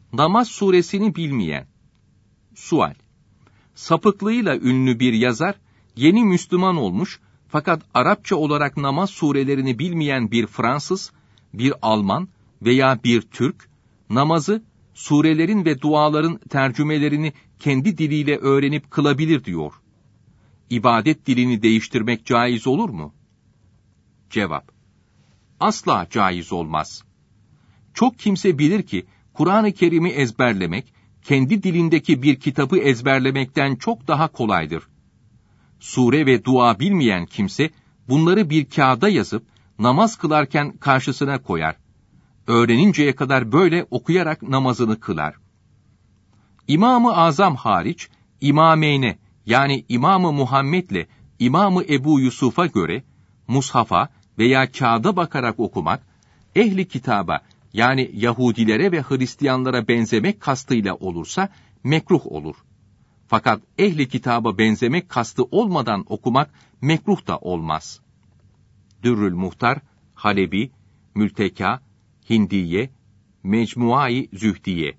Namaz suresini bilmeyen. Sual. Sapıklığıyla ünlü bir yazar, yeni Müslüman olmuş fakat Arapça olarak namaz surelerini bilmeyen bir Fransız, bir Alman veya bir Türk, namazı, surelerin ve duaların tercümelerini kendi diliyle öğrenip kılabilir diyor. İbadet dilini değiştirmek caiz olur mu? Cevap. Asla caiz olmaz. Çok kimse bilir ki, Kur'an-ı Kerim'i ezberlemek, kendi dilindeki bir kitabı ezberlemekten çok daha kolaydır. Sure ve dua bilmeyen kimse, bunları bir kağıda yazıp, namaz kılarken karşısına koyar. Öğreninceye kadar böyle okuyarak namazını kılar. İmam-ı Azam hariç, İmameyne, yani İmam-ı Muhammed'le İmam-ı Ebu Yusuf'a göre, mushafa veya kağıda bakarak okumak, ehli kitaba, yani Yahudilere ve Hristiyanlara benzemek kastıyla olursa, mekruh olur. Fakat ehli kitaba benzemek kastı olmadan okumak, mekruh da olmaz. Dürrül Muhtar, Halebi, Mülteka, Hindiye, Mecmua-i Zühdiye.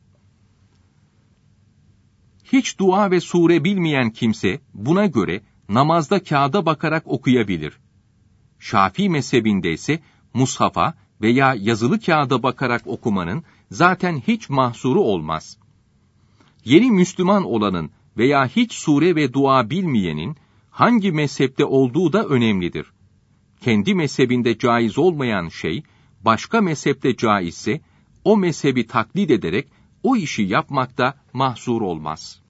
Hiç dua ve sure bilmeyen kimse, buna göre namazda kağıda bakarak okuyabilir. Şafii mezhebinde ise, mushafa veya yazılı kağıda bakarak okumanın zaten hiç mahsuru olmaz. Yeni Müslüman olanın veya hiç sure ve dua bilmeyenin hangi mezhepte olduğu da önemlidir. Kendi mezhebinde caiz olmayan şey, başka mezhepte caizse, o mezhebi taklit ederek o işi yapmakta mahsur olmaz.